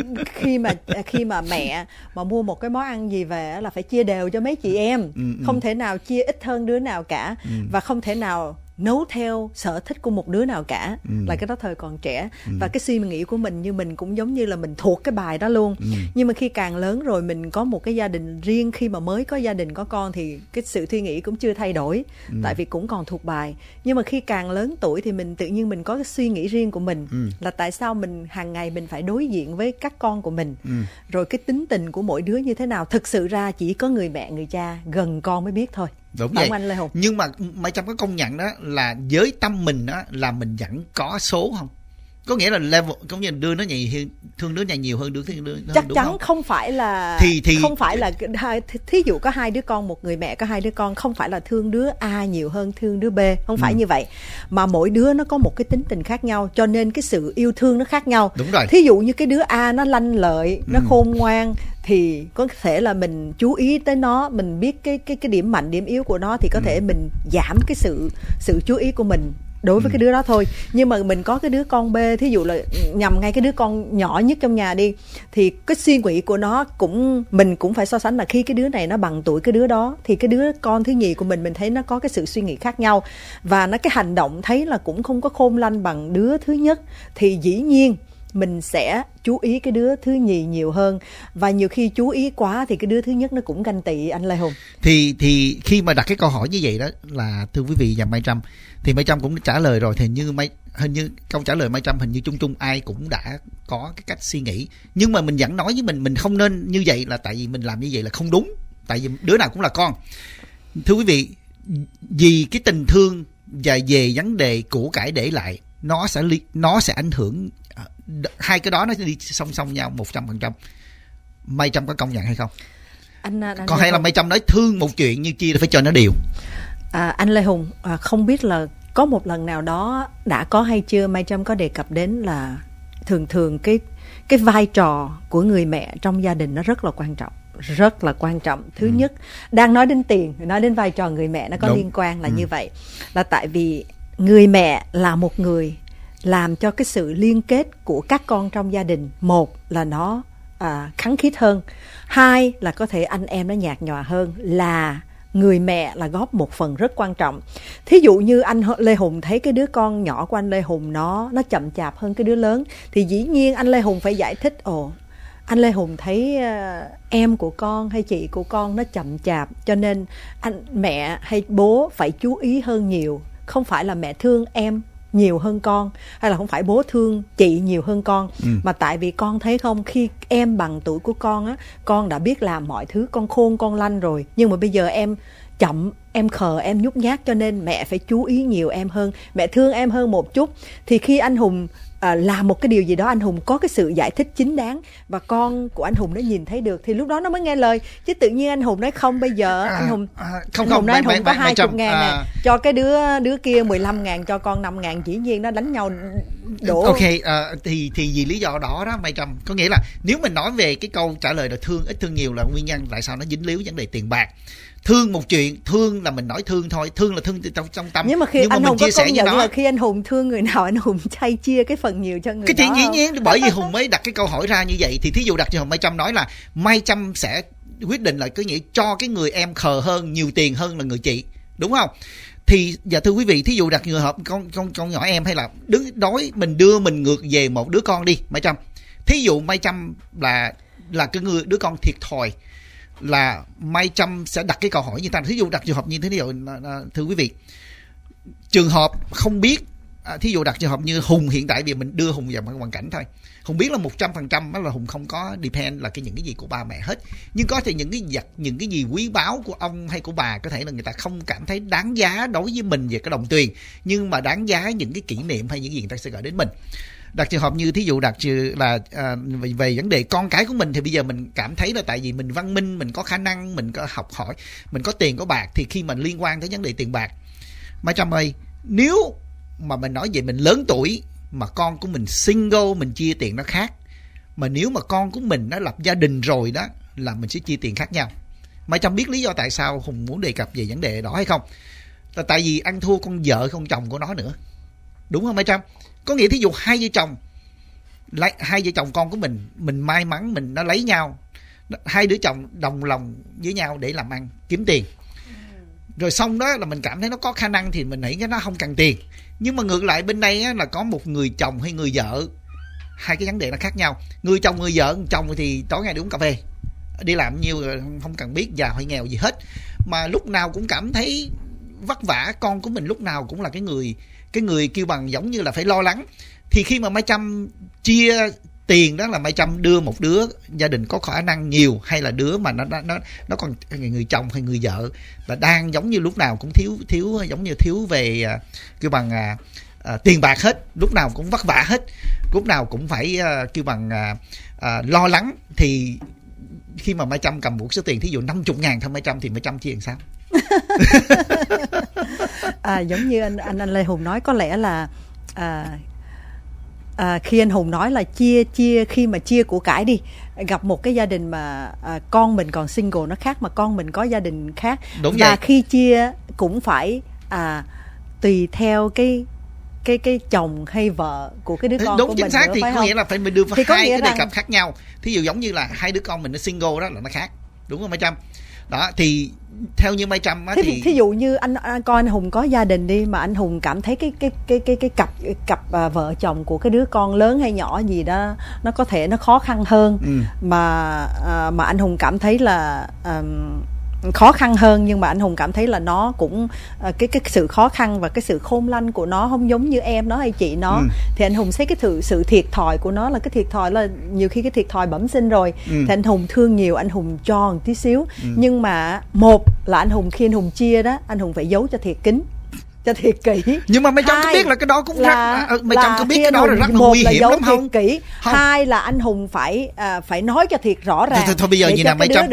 khi mà mẹ mà mua một cái món ăn gì về là phải chia đều cho mấy chị em. Không thể nào chia ít hơn đứa nào cả. Và không thể nào nấu theo sở thích của một đứa nào cả. Là cái đó thời còn trẻ. Và cái suy nghĩ của mình như mình cũng giống như là mình thuộc cái bài đó luôn. Nhưng mà khi càng lớn rồi mình có một cái gia đình riêng, khi mà mới có gia đình có con thì cái sự suy nghĩ cũng chưa thay đổi. Tại vì cũng còn thuộc bài. Nhưng mà khi càng lớn tuổi thì mình tự nhiên mình có cái suy nghĩ riêng của mình. Là tại sao mình hàng ngày mình phải đối diện với các con của mình. Rồi cái tính tình của mỗi đứa như thế nào. Thực sự ra chỉ có người mẹ người cha gần con mới biết thôi. Đúng vậy. Anh Lê Hùng. Nhưng mà Mai Trâm có công nhận đó là với tâm mình đó là mình vẫn có số không? Có nghĩa là level cũng như đưa nó thương đứa này nhiều hơn đứa chắc đúng chắn không? Không phải là không phải là thí dụ có hai đứa con, một người mẹ có hai đứa con, không phải là thương đứa A nhiều hơn thương đứa B, không phải như vậy, mà mỗi đứa nó có một cái tính tình khác nhau, cho nên cái sự yêu thương nó khác nhau. Đúng rồi. Thí dụ như cái đứa A nó lanh lợi, nó khôn ngoan thì có thể là mình chú ý tới nó, mình biết cái điểm mạnh điểm yếu của nó thì có thể mình giảm cái sự chú ý của mình đối với cái đứa đó thôi. Nhưng mà mình có cái đứa con B, thí dụ là nhầm ngay cái đứa con nhỏ nhất trong nhà đi, thì cái suy nghĩ của nó mình cũng phải so sánh là khi cái đứa này nó bằng tuổi cái đứa đó, thì cái đứa con thứ nhì của mình thấy nó có cái sự suy nghĩ khác nhau, và nó cái hành động thấy là cũng không có khôn lanh bằng đứa thứ nhất, thì dĩ nhiên mình sẽ chú ý cái đứa thứ nhì nhiều hơn. Và nhiều khi chú ý quá thì cái đứa thứ nhất nó cũng ganh tị, anh Lê Hùng. Thì khi mà đặt cái câu hỏi như vậy đó là thưa quý vị và Mai Trâm, thì Mai Trâm cũng trả lời rồi, thì hình như câu trả lời Mai Trâm hình như chung ai cũng đã có cái cách suy nghĩ. Nhưng mà mình vẫn nói với mình không nên như vậy, là tại vì mình làm như vậy là không đúng, tại vì đứa nào cũng là con. Thưa quý vị, vì cái tình thương và về vấn đề của cải để lại, nó sẽ ảnh hưởng, hai cái đó nó sẽ đi song song nhau 100%. Mai Trâm có công nhận hay không? Còn hay là Mai Trâm nói thương một chuyện nhưng chia là phải cho nó đều? Anh Lê Hùng, không biết là có một lần nào đó đã có hay chưa, Mai Trâm có đề cập đến là thường cái vai trò của người mẹ trong gia đình nó rất là quan trọng. Rất là quan trọng. Thứ nhất, đang nói đến tiền, nói đến vai trò người mẹ nó có liên quan là như vậy. Là tại vì người mẹ là một người làm cho cái sự liên kết của các con trong gia đình, một là nó khăng khít hơn, hai là có thể anh em nó nhạt nhòa hơn, là người mẹ là góp một phần rất quan trọng. Thí dụ như anh Lê Hùng thấy cái đứa con nhỏ của anh Lê Hùng nó chậm chạp hơn cái đứa lớn, thì dĩ nhiên anh Lê Hùng phải giải thích, anh Lê Hùng thấy em của con hay chị của con nó chậm chạp, cho nên mẹ hay bố phải chú ý hơn nhiều. Không phải là mẹ thương em nhiều hơn con, hay là không phải bố thương chị nhiều hơn con, mà tại vì con thấy không, khi em bằng tuổi của con á, con đã biết làm mọi thứ, con khôn con lanh rồi, nhưng mà bây giờ em chậm, em khờ, em nhút nhát, cho nên mẹ phải chú ý nhiều em hơn, mẹ thương em hơn một chút. Thì khi anh Hùng làm một cái điều gì đó, anh Hùng có cái sự giải thích chính đáng và con của anh Hùng nó nhìn thấy được, thì lúc đó nó mới nghe lời. Chứ tự nhiên anh Hùng nói không, bây giờ anh Hùng nói anh Hùng có 20.000 nè, cho cái đứa kia 15.000, cho con 5.000, dĩ nhiên nó đánh nhau đổ. Ok, thì vì lý do đó Mai Trâm, có nghĩa là nếu mình nói về cái câu trả lời là thương ít thương nhiều là nguyên nhân tại sao nó dính líu vấn đề tiền bạc. Thương một chuyện, thương là mình nói thương thôi, thương là thương trong tâm. Nhưng mà khi anh Hùng có công nhận là khi anh Hùng thương người nào, anh Hùng chay chia cái phần nhiều cho người cái đó. Cái chuyện dĩ nhiên, bởi vì Hùng mới đặt cái câu hỏi ra như vậy. Thì thí dụ đặt cho Mai Trâm nói là Mai Trâm sẽ quyết định là cái nghĩa cho cái người em khờ hơn, nhiều tiền hơn là người chị, đúng không? Thì giờ thưa quý vị, thí dụ đặt trường hợp con nhỏ em, hay là mình đưa mình ngược về một đứa con đi Mai Trâm. Thí dụ Mai Trâm là cái đứa con thiệt thòi, là Mai Trâm sẽ đặt cái câu hỏi như ta. Thí dụ đặt trường hợp như thế nào, thưa quý vị, trường hợp không biết, thí dụ đặt trường hợp như Hùng hiện tại, vì mình đưa Hùng vào một hoàn cảnh thôi, Hùng biết là 100% đó là Hùng không có depend là những cái gì của ba mẹ hết, nhưng có thể những cái gì quý báu của ông hay của bà, có thể là người ta không cảm thấy đáng giá đối với mình về cái đồng tiền, nhưng mà đáng giá những cái kỷ niệm hay những gì người ta sẽ gửi đến mình. Đặt trường hợp như thí dụ là về vấn đề con cái của mình, thì bây giờ mình cảm thấy là tại vì mình văn minh, mình có khả năng, mình có học hỏi, mình có tiền có bạc, thì khi mình liên quan tới vấn đề tiền bạc, Mai Trâm ơi, nếu mà mình nói về mình lớn tuổi mà con của mình single, mình chia tiền nó khác, mà nếu mà con của mình nó lập gia đình rồi đó là mình sẽ chia tiền khác nhau. Mai Trâm biết lý do tại sao Hùng muốn đề cập về vấn đề đó hay không? Là tại vì ăn thua con vợ con chồng của nó nữa, đúng không Mai Trâm? Có nghĩa thí dụ hai vợ chồng con của mình may mắn nó lấy nhau, hai đứa chồng đồng lòng với nhau để làm ăn kiếm tiền, rồi xong đó là mình cảm thấy nó có khả năng thì mình nghĩ nó không cần tiền. Nhưng mà ngược lại bên đây á, là có một người chồng hay người vợ, hai cái vấn đề nó khác nhau. Người chồng người vợ, chồng thì tối ngày đi uống cà phê, đi làm nhiều không cần biết già hay nghèo gì hết, mà lúc nào cũng cảm thấy vất vả. Con của mình lúc nào cũng là cái người kêu bằng giống như là phải lo lắng. Thì khi mà Mai Trâm chia tiền đó, là Mai Trâm đưa một đứa gia đình có khả năng nhiều, hay là đứa mà nó còn người chồng hay người vợ là đang giống như lúc nào cũng thiếu giống như thiếu về kêu bằng tiền bạc hết, lúc nào cũng vất vả hết, lúc nào cũng phải kêu bằng lo lắng. Thì khi mà Mai Trâm cầm một số tiền thí dụ 50.000 thôi Mai Trâm, thì Mai Trâm chia làm sao? Giống như anh Lê Hùng nói, có lẽ là khi anh Hùng nói là chia khi mà chia của cải đi, gặp một cái gia đình mà con mình còn single nó khác, mà con mình có gia đình khác. Đúng và vậy. Khi chia cũng phải tùy theo cái chồng hay vợ của cái đứa con đúng của chính mình xác nữa, thì phải có không? nghĩa là phải mình đưa vào Thì có hai nghĩa cái đề rằng- cập khác nhau. Thí dụ giống như là hai đứa con mình nó single đó là nó khác, đúng không Mai Trâm? Đó thì theo như Mai Trâm á thì thí dụ như anh coi anh Hùng có gia đình đi, mà anh Hùng cảm thấy cái cặp vợ chồng của cái đứa con lớn hay nhỏ gì đó nó có thể nó khó khăn hơn, mà anh Hùng cảm thấy là khó khăn hơn, nhưng mà anh Hùng cảm thấy là nó cũng cái sự khó khăn và cái sự khôn lanh của nó không giống như em nó hay chị nó, thì anh Hùng thấy cái sự thiệt thòi của nó là cái thiệt thòi là nhiều khi cái thiệt thòi bẩm sinh rồi, thì anh Hùng thương nhiều, anh Hùng cho một tí xíu, nhưng mà một là anh Hùng khi anh Hùng chia đó, anh Hùng phải giấu cho thiệt kín, cho thiệt kỹ. Nhưng mà Mai Trâm có biết là cái đó cũng rất Mai Trâm có biết cái đó là rất là nguy hiểm lắm không? Kỹ. Hai là anh Hùng phải nói cho thiệt rõ ràng. Thôi bây giờ như nào Mai Trâm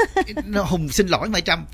Hùng xin lỗi Mai Trâm.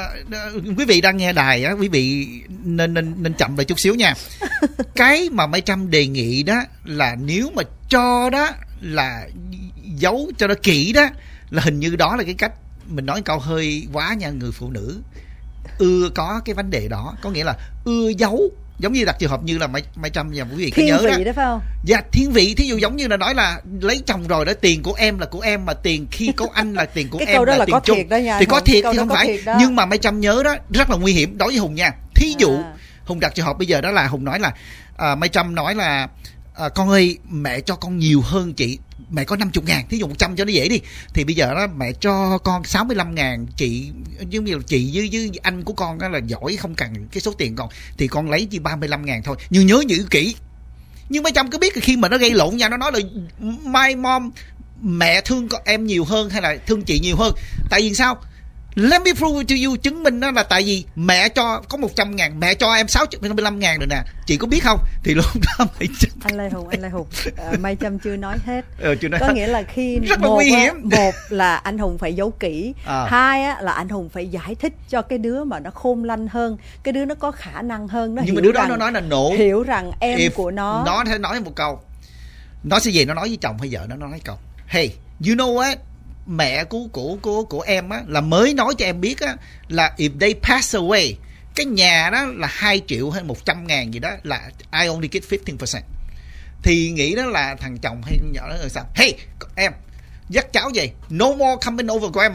Quý vị đang nghe đài á, quý vị nên chậm lại chút xíu nha. Cái mà Mai Trâm đề nghị đó là nếu mà cho đó là giấu cho nó kỹ đó, là hình như đó là cái cách mình nói câu hơi quá nha. Người phụ nữ ưa có cái vấn đề đó, có nghĩa là ưa giấu, giống như đặt trường hợp như là Mai Trâm và quý vị có nhớ đó. Thiên vị đó phải không? Dạ, thiên vị. Thí dụ giống như là nói là lấy chồng rồi đó, tiền của em là của em, mà tiền khi có anh là tiền của cái em câu đó là tiền có chung. thiệt đó nha, thì có thiệt thì câu không đó phải, nhưng mà Mai Trâm nhớ đó rất là nguy hiểm đối với Hùng nha. Thí dụ Hùng đặt trường hợp bây giờ đó là Hùng nói là Mai Trâm nói là con ơi mẹ cho con nhiều hơn chị, mẹ có 50.000, thí dụ 100 cho nó dễ đi, thì bây giờ đó mẹ cho con 65.000, chị giống như là chị với anh của con đó là giỏi không cần cái số tiền con, thì con lấy chỉ 35.000 thôi, nhưng nhớ giữ kỹ. Nhưng Mai Trâm có biết khi mà nó gây lộn nhau, nó nói là my mom, mẹ thương con em nhiều hơn hay là thương chị nhiều hơn, tại vì sao? Let me prove to you, chứng minh đó là tại vì mẹ cho có 100.000, mẹ cho em 65.000 rồi nè, chị có biết không? Thì lúc đó anh Lê Hùng Mai Trâm chưa nói hết. Chưa nói có hết. nghĩa là khi rất là nguy hiểm. Một là anh Hùng phải giấu kỹ, hai á, là anh Hùng phải giải thích cho cái đứa mà nó khôn lanh hơn, cái đứa nó có khả năng hơn, nó nhưng hiểu mà đứa đó rằng, nó nói là nổ, hiểu rằng em của nó sẽ nói một câu, nó sẽ về nó nói với chồng hay vợ nó nói câu, hey you know what, mẹ của em á là mới nói cho em biết á là if they pass away, cái nhà đó là 2 triệu hay 100.000 gì đó, là I only get 15%. Thì nghĩ đó là thằng chồng hay con nhỏ đó là sao? Hey em dắt cháu về, no more coming over grandma.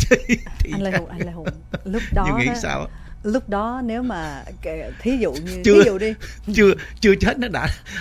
Anh Lê Hùng lúc đó nhưng nghĩ sao? Lúc đó nếu mà thí dụ như thí dụ đi chưa chết nó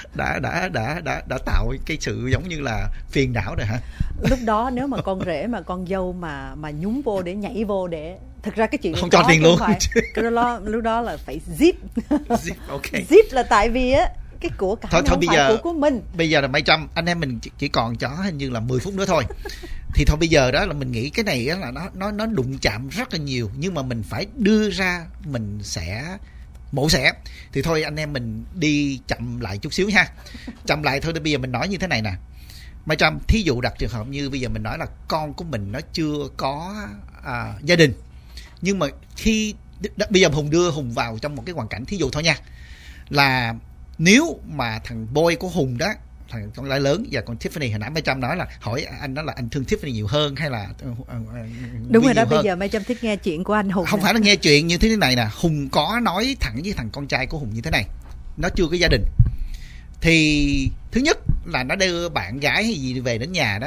đã tạo cái sự giống như là phiền não rồi hả? Lúc đó nếu mà con rể mà con dâu mà nhúng vô để nhảy vô để, thực ra cái chuyện không cho tiền luôn, lúc đó là phải zip. Okay. Zip là tại vì á cái của cải thôi không bây phải giờ, của mình. Bây giờ là Mai Trâm, anh em mình chỉ còn cho hình như là 10 phút nữa thôi. Thì thôi bây giờ đó là mình nghĩ cái này là nó đụng chạm rất là nhiều, nhưng mà mình phải đưa ra, mình sẽ mổ xẻ. Thì thôi anh em mình đi chậm lại chút xíu ha. Chậm lại thôi, bây giờ mình nói như thế này nè Mai Trâm, thí dụ đặt trường hợp như bây giờ mình nói là con của mình nó chưa có gia đình, nhưng mà khi bây giờ Hùng đưa Hùng vào trong một cái hoàn cảnh thí dụ thôi nha, là nếu mà thằng boy của Hùng đó, thằng con gái lớn và con Tiffany, hồi nãy Mai Trâm nói là hỏi anh đó là anh thương Tiffany nhiều hơn hay là đúng rồi đó, bây giờ Mai Trâm thích nghe chuyện của anh Hùng. Không phải là nghe chuyện như thế này nè, Hùng có nói thẳng với thằng con trai của Hùng như thế này, nó chưa có gia đình, thì thứ nhất là nó đưa bạn gái hay gì về đến nhà đó,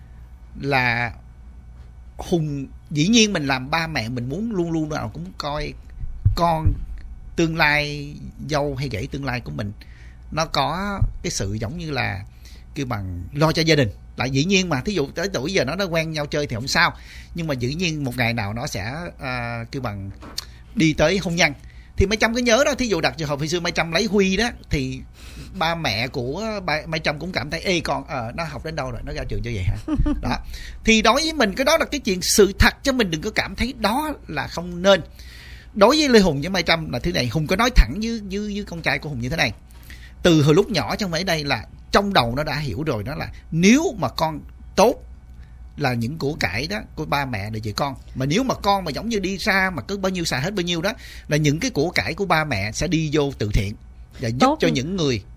là Hùng dĩ nhiên mình làm ba mẹ mình muốn luôn luôn nào cũng coi con tương lai dâu hay rể tương lai của mình nó có cái sự giống như là kêu bằng lo cho gia đình. Lại dĩ nhiên mà thí dụ tới tuổi giờ nó đã quen nhau chơi thì không sao, nhưng mà dĩ nhiên một ngày nào nó sẽ kêu bằng đi tới hôn nhân. Thì Mai Trâm có nhớ đó, thí dụ đặt trường hợp hồi xưa Mai Trâm lấy Huy đó, thì ba mẹ của Mai Trâm cũng cảm thấy ê con nó học đến đâu rồi, nó ra trường cho vậy hả? Đó. Thì đối với mình cái đó là cái chuyện sự thật, chứ mình đừng có cảm thấy đó là không nên. Đối với Lê Hùng với Mai Trâm là thứ này, Hùng có nói thẳng với con trai của Hùng như thế này. Từ hồi lúc nhỏ trong mấy đây là trong đầu nó đã hiểu rồi, đó là nếu mà con tốt là những của cải đó của ba mẹ để về con, mà nếu mà con mà giống như đi ra mà cứ bao nhiêu xài hết bao nhiêu đó, là những cái của cải của ba mẹ sẽ đi vô từ thiện và giúp cho những người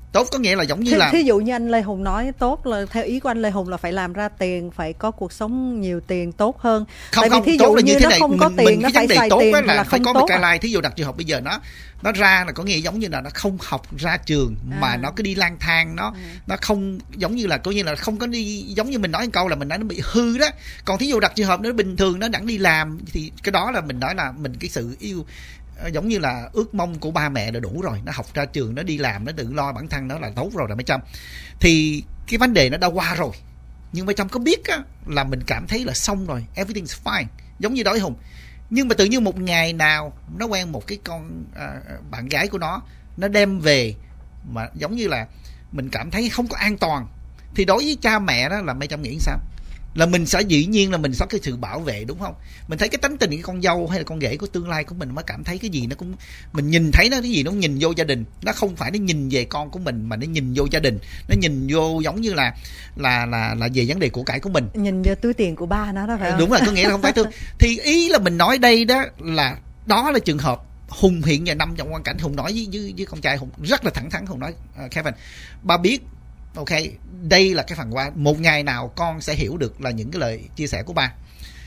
Tốt có nghĩa là giống như là thí dụ như anh Lê Hùng nói tốt, là theo ý của anh Lê Hùng là phải làm ra tiền, phải có cuộc sống nhiều tiền tốt hơn. Không, Tại vì thí dụ như nó không có tiền, nó phải xài tiền là phải không có tốt. một cái line. Thí dụ đặt trường hợp bây giờ nó ra là có nghĩa giống như là nó không học ra trường mà nó cứ đi lang thang, nó không giống như là coi như là không có đi, giống như mình nói một câu là mình nói nó bị hư đó. Còn thí dụ đặt trường hợp nó bình thường, nó đang đi làm thì cái đó là mình nói là mình cái sự yêu giống như là ước mong của ba mẹ là đủ rồi, nó học ra trường, nó đi làm, nó tự lo bản thân nó là tốt rồi mấy trăm. Thì cái vấn đề nó đã qua rồi, nhưng mà trong có biết á, là mình cảm thấy là xong rồi, everything's fine, giống như đối Hùng. Nhưng mà tự nhiên một ngày nào nó quen một cái con bạn gái của nó đem về mà giống như là mình cảm thấy không có an toàn, thì đối với cha mẹ đó là mấy trăm nghĩ sao? Là mình sẽ dĩ nhiên là mình có cái sự bảo vệ, đúng không? Mình thấy cái tánh tình cái con dâu hay là con rể của tương lai của mình mới cảm thấy cái gì nó cũng, mình nhìn thấy nó cái gì nó nhìn vô gia đình, nó không phải nó nhìn về con của mình mà nó nhìn vô gia đình, nó nhìn vô giống như là về vấn đề của cải của mình, nhìn vô túi tiền của ba nó đó, phải không? Đúng rồi, có nghĩa là không phải thương. Thì ý là mình nói đây đó là trường hợp Hùng hiện giờ nằm trong hoàn cảnh. Hùng nói với con trai Hùng rất là thẳng thắn. Hùng nói Kevin, ba biết, ok, đây là cái phần qua. Một ngày nào con sẽ hiểu được là những cái lời chia sẻ của ba.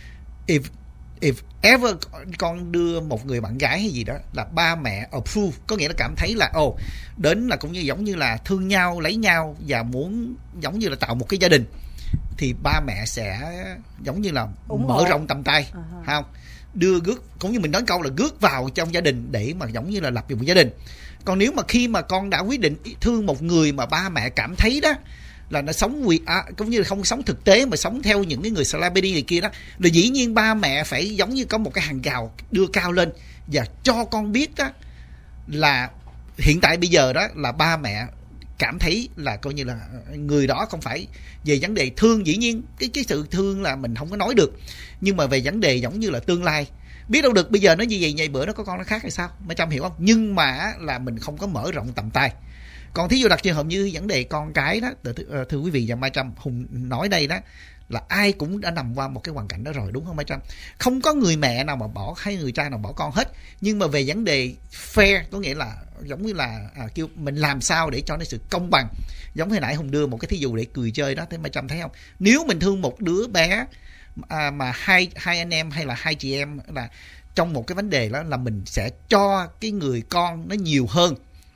If ever con đưa một người bạn gái hay gì đó là ba mẹ approve, có nghĩa là cảm thấy là đến là cũng như giống như là thương nhau, lấy nhau và muốn giống như là tạo một cái gia đình, thì ba mẹ sẽ giống như là mở rộng tầm tay, không đưa rước, cũng như mình nói câu là rước vào trong gia đình để mà giống như là lập một gia đình. Còn nếu mà khi mà con đã quyết định thương một người mà ba mẹ cảm thấy đó là nó sống cũng như là không sống thực tế mà sống theo những cái người celebrity này kia đó, là dĩ nhiên ba mẹ phải giống như có một cái hàng rào đưa cao lên và cho con biết đó là hiện tại bây giờ đó là ba mẹ cảm thấy là coi như là người đó không phải về vấn đề thương. Dĩ nhiên cái sự thương là mình không có nói được, nhưng mà về vấn đề giống như là tương lai, biết đâu được bây giờ nó như vậy, bữa nó có con nó khác hay sao, mấy trăm hiểu không? Nhưng mà là mình không có mở rộng tầm tay. Còn thí dụ đặt trường hợp như vấn đề con cái đó, thưa quý vị và Mai Trâm, Hùng nói đây đó là ai cũng đã nằm qua một cái hoàn cảnh đó rồi, đúng không Mai Trâm? Không có người mẹ nào mà bỏ hay người cha nào bỏ con hết. Nhưng mà về vấn đề fair, có nghĩa là giống như là kêu mình làm sao để cho nó sự công bằng. Giống hồi nãy Hùng đưa một cái thí dụ để cười chơi đó, thế Mai Trâm thấy không? Nếu mình thương một đứa bé mà hai anh em hay là hai chị em là trong một cái vấn đề đó là mình sẽ cho cái người con nó nhiều hơn,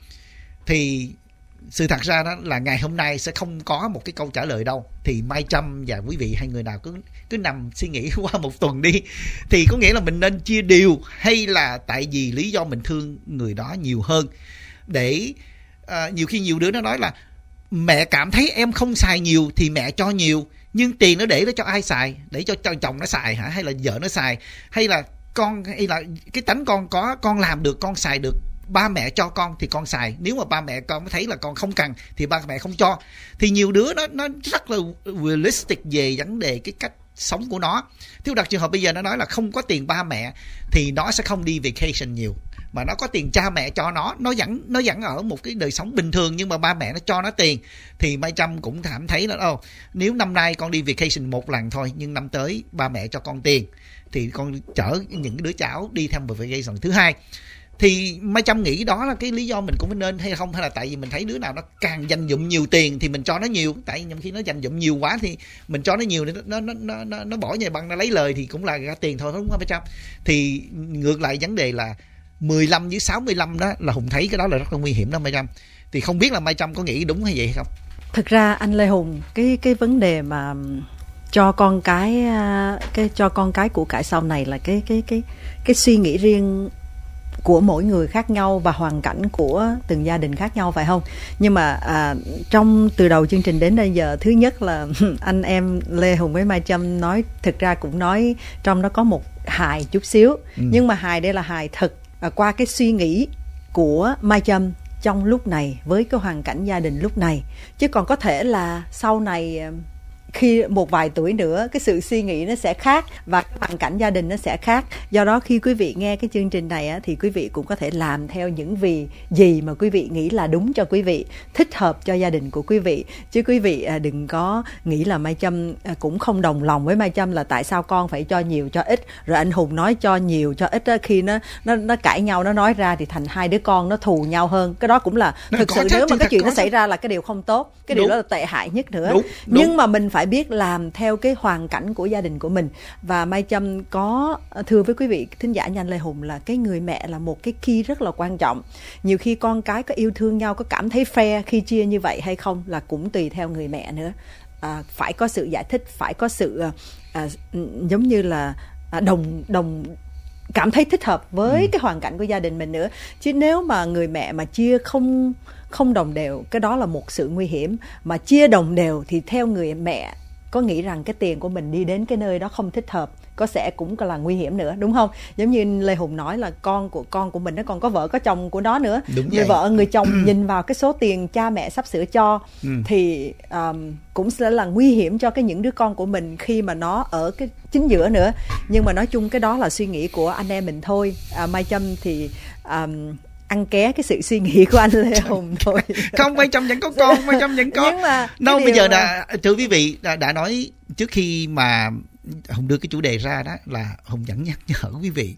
thì sự thật ra đó là ngày hôm nay sẽ không có một cái câu trả lời đâu. Thì Mai Trâm và quý vị hay người nào cứ nằm suy nghĩ qua một tuần đi, thì có nghĩa là mình nên chia đều, hay là tại vì lý do mình thương người đó nhiều hơn. Để nhiều khi nhiều đứa nó nói là mẹ cảm thấy em không xài nhiều thì mẹ cho nhiều, nhưng tiền nó để đó cho ai xài? Để cho chồng nó xài hả? Hay là vợ nó xài? Hay là cái tánh con có, con làm được, con xài được, ba mẹ cho con thì con xài. Nếu mà ba mẹ con thấy là con không cần thì ba mẹ không cho. Thì nhiều đứa nó rất là realistic về vấn đề cái cách sống của nó. Thiếu đặt trường hợp bây giờ nó nói là không có tiền ba mẹ thì nó sẽ không đi vacation nhiều, mà nó có tiền cha mẹ cho nó vẫn ở một cái đời sống bình thường, nhưng mà ba mẹ nó cho nó tiền. Thì Mai Trâm cũng cảm thấy là nếu năm nay con đi vacation một lần thôi, nhưng năm tới ba mẹ cho con tiền thì con chở những đứa cháu đi theo một vacation thứ hai. Thì Mai Trâm nghĩ đó là cái lý do mình cũng nên hay không, hay là tại vì mình thấy đứa nào nó càng dành dụm nhiều tiền thì mình cho nó nhiều. Tại vì khi nó dành dụm nhiều quá thì mình cho nó nhiều để nó bỏ nhà băng, nó lấy lời thì cũng là ra tiền thôi, đúng không Mai Trâm? Thì ngược lại vấn đề là 15 với 65 đó là Hùng thấy cái đó là rất là nguy hiểm đó Mai Trâm. Thì không biết là Mai Trâm có nghĩ đúng hay vậy hay không? Thực ra anh Lê Hùng, cái vấn đề mà cho con cái của cải sau này là cái suy nghĩ riêng của mỗi người khác nhau và hoàn cảnh của từng gia đình khác nhau, phải không? Nhưng mà từ đầu chương trình đến bây giờ, thứ nhất là anh em Lê Hùng với Mai Trâm nói, thực ra cũng nói trong đó có một hài chút xíu, nhưng mà hài đây là hài thật qua cái suy nghĩ của Mai Trâm trong lúc này với cái hoàn cảnh gia đình lúc này. Chứ còn có thể là sau này khi một vài tuổi nữa cái sự suy nghĩ nó sẽ khác và hoàn cảnh gia đình nó sẽ khác. Do đó khi quý vị nghe cái chương trình này thì quý vị cũng có thể làm theo những gì mà quý vị nghĩ là đúng cho quý vị, thích hợp cho gia đình của quý vị. Chứ quý vị đừng có nghĩ là Mai Trâm cũng không đồng lòng với Mai Trâm là tại sao con phải cho nhiều cho ít, rồi anh Hùng nói cho nhiều cho ít đó, khi nó cãi nhau, nó nói ra thì thành hai đứa con nó thù nhau hơn. Cái đó cũng là thực sự nếu mà cái chuyện nó xảy ra là cái điều không tốt, cái điều đó là tệ hại nhất nữa. Nhưng mà mình phải biết làm theo cái hoàn cảnh của gia đình của mình. Và Mai Trâm có thưa với quý vị thính giả như anh Lê Hùng là cái người mẹ là một cái key rất là quan trọng. Nhiều khi con cái có yêu thương nhau, có cảm thấy fair khi chia như vậy hay không là cũng tùy theo người mẹ nữa. Phải có sự giải thích, phải có sự giống như là đồng cảm thấy thích hợp với cái hoàn cảnh của gia đình mình nữa. Chứ nếu mà người mẹ mà chia không đồng đều, cái đó là một sự nguy hiểm. Mà chia đồng đều thì theo người mẹ có nghĩ rằng cái tiền của mình đi đến cái nơi đó không thích hợp, có sẽ cũng là nguy hiểm nữa, đúng không? Giống như Lê Hùng nói là con của mình nó còn có vợ có chồng của nó nữa. Người vợ người chồng nhìn vào cái số tiền cha mẹ sắp sửa cho thì cũng sẽ là nguy hiểm cho những đứa con của mình khi mà nó ở cái chính giữa nữa. Nhưng mà nói chung cái đó là suy nghĩ của anh em mình thôi. Mai Trâm thì ăn ké cái sự suy nghĩ của anh Lê Hùng thôi. Không, Mai Trâm vẫn có con, Mai Trâm vẫn có. Nhưng mà bây giờ thưa quý vị đã nói trước khi mà Hùng đưa cái chủ đề ra đó là Hùng vẫn nhắc nhở quý vị,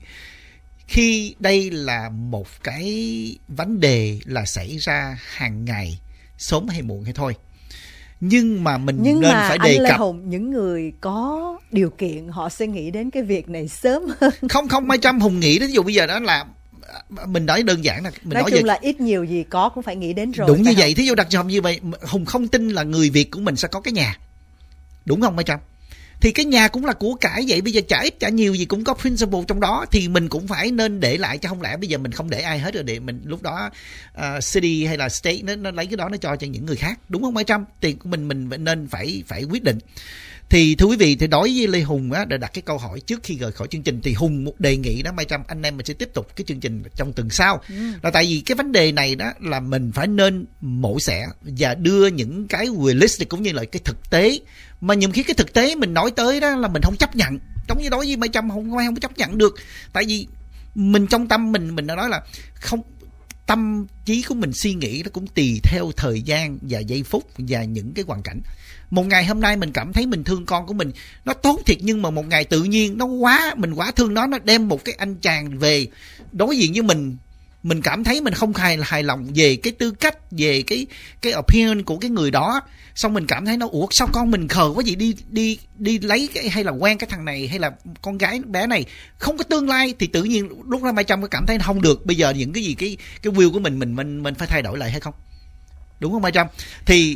khi đây là một cái vấn đề là xảy ra hàng ngày, sớm hay muộn hay thôi, nhưng mà mình nên phải đề cập. Lê Hùng, những người có điều kiện họ sẽ nghĩ đến cái việc này sớm hơn. Không, Mai Trâm Hùng nghĩ đến, ví dụ bây giờ đó là mình nói đơn giản là nói chung là ít nhiều gì có cũng phải nghĩ đến rồi. Đúng như vậy. Thí dụ đặc trường như vậy, Hùng không tin là người Việt của mình sẽ có cái nhà, đúng không Mai Trâm? Thì cái nhà cũng là của cải vậy, bây giờ trả ít trả nhiều gì cũng có principle trong đó, thì mình cũng phải nên để lại, chứ không lẽ bây giờ mình không để ai hết rồi để mình lúc đó city hay là state nó lấy cái đó nó cho những người khác, đúng không Mai Trâm? Tiền của mình nên phải quyết định. Thì thưa quý vị, thì đối với Lê Hùng á, đã đặt cái câu hỏi trước khi rời khỏi chương trình, thì Hùng đề nghị đó Mai Trâm, anh em mình sẽ tiếp tục cái chương trình trong tuần sau. Là tại vì cái vấn đề này đó là mình phải nên mổ xẻ và đưa những cái realistic cũng như là cái thực tế, mà nhiều khi cái thực tế mình nói tới đó là mình không chấp nhận. Giống như đối với Mai Trâm không chấp nhận được, tại vì mình trong tâm mình đã nói là không, tâm trí của mình suy nghĩ nó cũng tùy theo thời gian và giây phút và những cái hoàn cảnh. Một ngày hôm nay mình cảm thấy mình thương con của mình, nó tốt thiệt, nhưng mà một ngày tự nhiên mình quá thương nó đem một cái anh chàng về đối diện với mình cảm thấy mình không hài lòng về cái tư cách, về cái opinion của cái người đó, xong mình cảm thấy sao con mình khờ quá vậy, đi lấy cái, hay là quen cái thằng này, hay là con gái bé này không có tương lai, thì tự nhiên lúc đó Mai Trâm có cảm thấy không được. Bây giờ những cái gì cái will của mình phải thay đổi lại hay không, đúng không Mai Trâm? Thì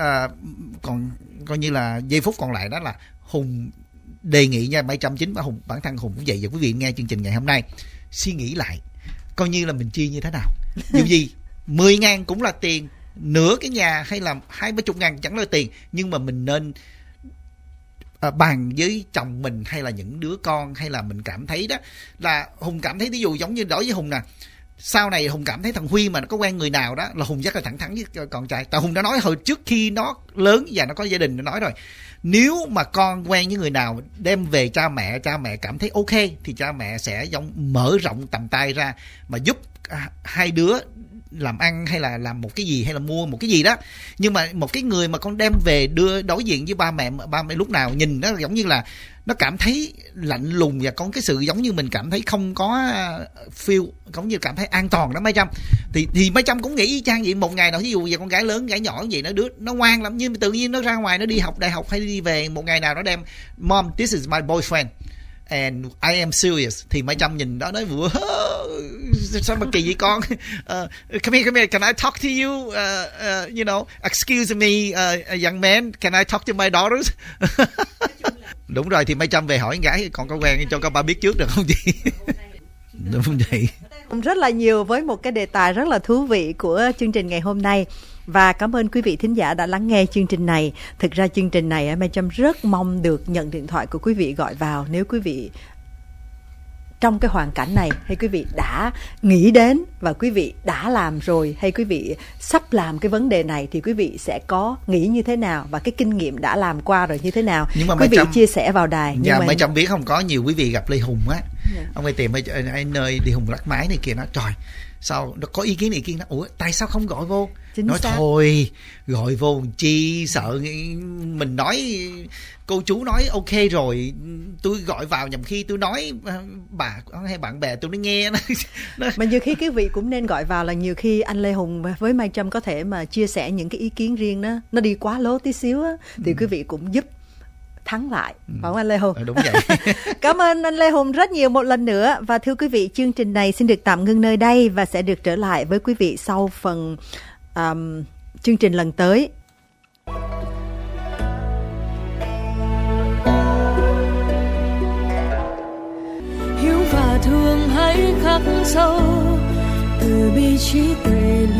còn coi như là giây phút còn lại đó là Hùng đề nghị nha Mai Trâm, chính bản thân Hùng cũng vậy. Và quý vị nghe chương trình ngày hôm nay suy nghĩ lại coi như là mình chia như thế nào. Dù gì 10.000 cũng là tiền, nửa cái nhà hay là 20-30 chẳng là tiền, nhưng mà mình nên bàn với chồng mình hay là những đứa con, hay là mình cảm thấy đó là Hùng cảm thấy, ví dụ giống như đối với Hùng nè, sau này Hùng cảm thấy thằng Huy mà nó có quen người nào đó là Hùng rất là thẳng thắn với con trai. Tại Hùng đã nói hồi trước khi nó lớn và nó có gia đình, nó nói rồi, nếu mà con quen với người nào đem về cha mẹ cảm thấy ok thì cha mẹ sẽ mở rộng tầm tay ra mà giúp hai đứa làm ăn hay là làm một cái gì hay là mua một cái gì đó. Nhưng mà một cái người mà con đem về đưa đối diện với ba mẹ lúc nào nhìn nó giống như là nó cảm thấy lạnh lùng, và có cái sự giống như mình cảm thấy không có feel, giống như cảm thấy an toàn đó Mai Trâm. Thì Mai Trâm cũng nghĩ y chang vậy. Một ngày nào ví dụ về con gái lớn gái nhỏ vậy, nó ngoan lắm, nhưng tự nhiên nó ra ngoài nó đi học đại học hay đi về, một ngày nào nó đem mom this is my boyfriend and I am serious, thì Mai Trâm nhìn đó nói vừa sao mà kỳ vậy con. Come here, can I talk to you, you know, excuse me, young man, can I talk to my daughters? Đúng rồi, thì Mai Trâm về hỏi con gái còn có quen cho con ba biết trước được không chị? Đúng không vậy? Rất là nhiều với một cái đề tài rất là thú vị của chương trình ngày hôm nay. Và cảm ơn quý vị thính giả đã lắng nghe chương trình này. Thực ra chương trình này Mai Trâm rất mong được nhận điện thoại của quý vị gọi vào. Nếu quý vị trong cái hoàn cảnh này, hay quý vị đã nghĩ đến và quý vị đã làm rồi, hay quý vị sắp làm cái vấn đề này, thì quý vị sẽ có nghĩ như thế nào và cái kinh nghiệm đã làm qua rồi như thế nào? Nhưng mà quý vị chia sẻ vào đài. Dạ, mấy Trâm biết không, có nhiều quý vị gặp Lê Hùng á, ông ấy tìm anh nơi Lê Hùng lắc máy này kia, nói trời sao có ý kiến này kia, ủa tại sao không gọi vô? Chính nói xác. Thôi gọi vô chi, sợ mình nói cô chú nói ok rồi, tôi gọi vào nhầm khi tôi nói bà hay bạn bè tôi nó nghe nó. Mà nhiều khi quý vị cũng nên gọi vào, là nhiều khi anh Lê Hùng với Mai Trâm có thể mà chia sẻ những cái ý kiến riêng đó, nó đi quá lố tí xíu á, thì quý vị cũng giúp thắng lại, phải không anh Lê Hùng? Đúng vậy. Cảm ơn anh Lê Hùng rất nhiều một lần nữa. Và thưa quý vị, chương trình này xin được tạm ngưng nơi đây và sẽ được trở lại với quý vị sau phần chương trình lần tới. Hiếu và thương hãy khắc sâu từ bi trí tuệ